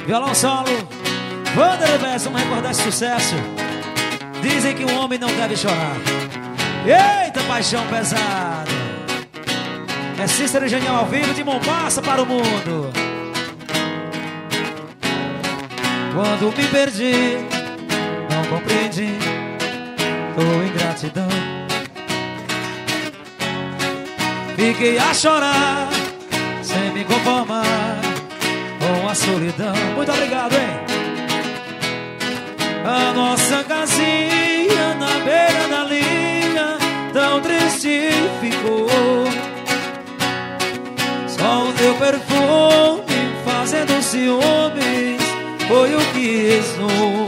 Violão solo, Wander Bessa, vamos recordar esse sucesso. Dizem que um homem não deve chorar. Eita, paixão pesada. É Cícero e Genial ao vivo de Mombasa para o mundo. Quando me perdi, não compreendi, tua ingratidão. Fiquei a chorar, sem me conformar com a solidão. Muito obrigado, hein? A nossa casinha na beira da linha tão triste ficou. Só o teu perfume fazendo ciúmes foi o que restou.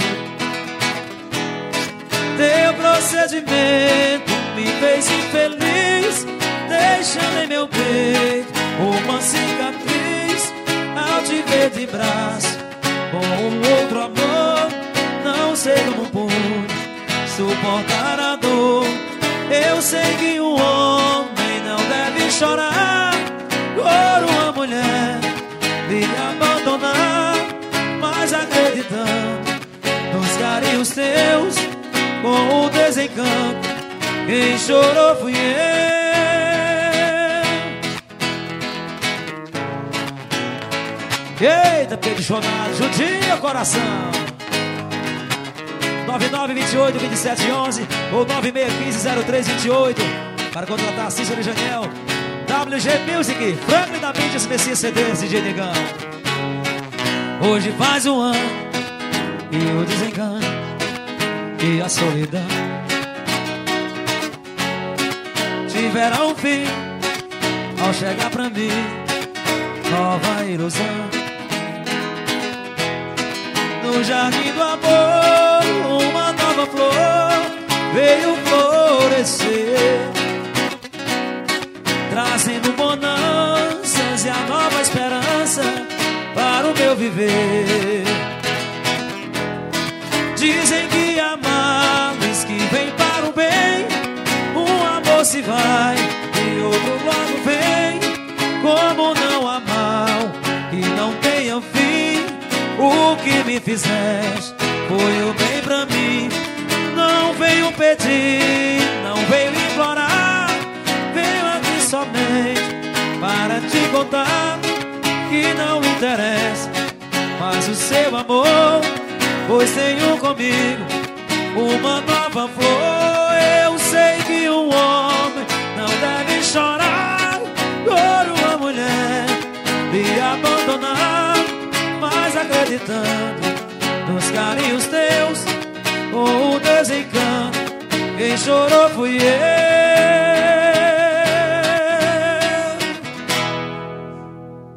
Teu procedimento me fez infeliz, deixando em meu peito uma cicatriz. Ao te ver de braço com um outro amor, não sei como pude suportar a dor. Eu sei que um homem não deve chorar por uma mulher me abandonar, mas acreditando nos carinhos teus, com o desencanto, quem chorou fui eu. Eita, peito chonado, judia coração. 9928-2711 ou 9615-0328 para contratar Cícero e Janiel. WG Music, Franklin da Mídia, Messias CDs, DJ Negão. Hoje faz um ano e o desengano e a solidão tiveram um fim ao chegar pra mim nova ilusão. No jardim do amor, uma nova flor veio florescer, trazendo bonanças e a nova esperança para o meu viver. Dizem que há males que vem para o bem, um amor se vai e outro logo vem. Como não há mal que não tenha fim, o que me fizeste foi o bem pra mim. Não veio pedir, não veio implorar, veio aqui somente para te contar que não interessa mais o seu amor, pois tenho comigo uma nova flor. Eu sei que um homem não deve chorar por uma mulher me abandonar, mas acreditando nos carinhos teus, com o desencanto, quem chorou fui eu.